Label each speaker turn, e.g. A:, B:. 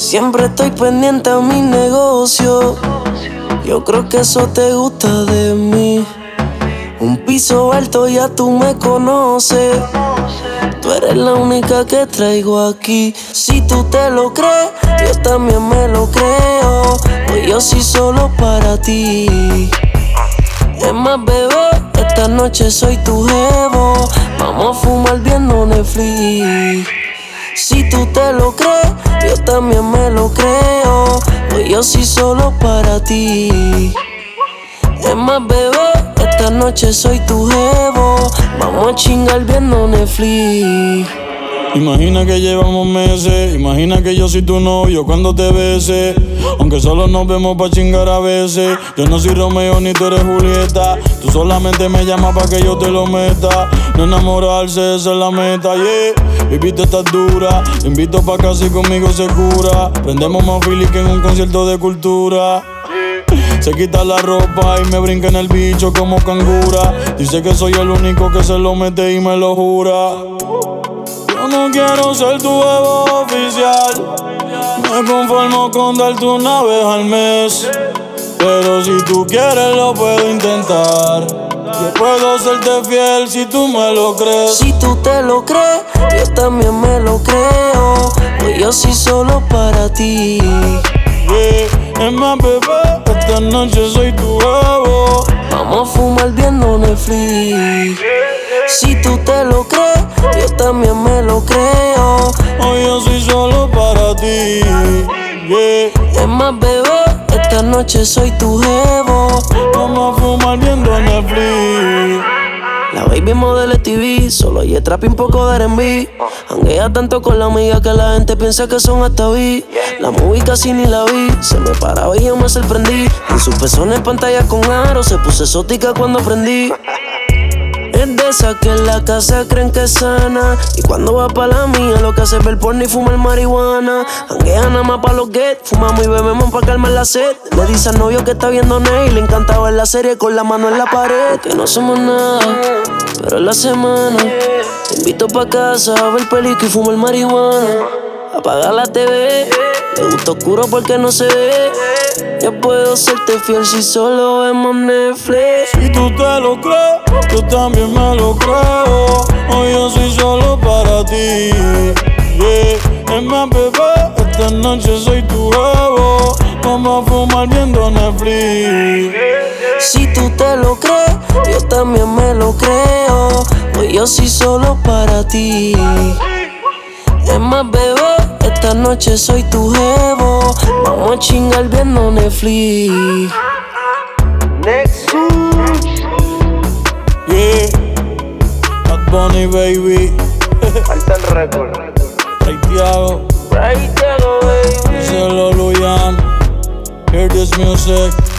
A: Siempre estoy pendiente a mi negocio. Yo creo que eso te gusta de mí. Un piso alto, ya tú me conoces. Tú eres la única que traigo aquí. Si tú te lo crees, yo también me lo creo. Hoy yo soy solo para ti. Es más, bebé, esta noche soy tu jevo. Vamos a fumar viendo Netflix. Si tú te lo crees, yo también me lo creo. Hoy yo soy solo para ti. Es más, bebé, esta noche soy tu jevo. Vamos a chingar viendo Netflix.
B: Imagina que llevamos meses, imagina que yo soy tu novio cuando te bese. Aunque solo nos vemos pa' chingar a veces. Yo no soy Romeo ni tú eres Julieta. Tú solamente me llamas pa' que yo te lo meta. No enamorarse, esa es la meta, yeah. Baby, tú estás dura, te invito pa' casa y conmigo se cura. Prendemos más fili que en un concierto de cultura. Se quita la ropa y me brinca en el bicho como cangura. Dice que soy el único que se lo mete y me lo jura. Yo no quiero ser tu jevo oficial. Me conformo con darte una vez al mes. Pero si tú quieres lo puedo intentar. Yo puedo serte fiel si tú me lo crees.
A: Si tú te lo crees, yo también me lo creo. Hoy yo soy solo para ti.
B: Yeah. Es más, bebé, esta noche soy tu jevo.
A: Vamos a fumar viendo Netflix. Si tú te lo crees, yo también me lo creo.
B: Hoy yo soy solo para ti, yeah.
A: Es más, bebé, esta noche soy tu jevo.
B: Vamos a fumar viendo Netflix.
A: La baby modelo TV, solo hay trap y un poco de R&B. Hanguea tanto con la amiga que la gente piensa que son hasta vi. La movie casi ni la vi, se me paraba y yo me sorprendí. En sus pezones pantalla con aro, se puso exótica cuando prendí. Es de esas que en la casa creen que es sana. Y cuando va pa' la mía, lo que hace es ver porno y fumar marihuana. Hanguea nada más pa' los get, fumamos y bebemos pa' calmar la sed. Le dice al novio que está viendo Ney, le encanta ver la serie con la mano en la pared. Que no somos nada, pero en la semana te invito pa' casa a ver película y fumar marihuana. Apaga la TV, le gusta oscuro porque no se ve. Yo puedo serte fiel si solo vemos Netflix.
B: Si tú te lo crees, yo también me lo creo. Hoy yo soy solo para ti, yeah. Es más, bebé, esta noche soy tu jevo. Vamos a fumar viendo Netflix.
A: Si tú te lo crees, yo también me lo creo. Hoy yo soy solo para ti. Es más, bebé, esta noche soy tu jevo. Vamos a chingar viendo Netflix.
B: Yeah, Bad Bunny, baby.
C: Falta el récord.
B: Ray Tiago,
A: Right there, baby.
B: Díselo, Luyan. Hear this music.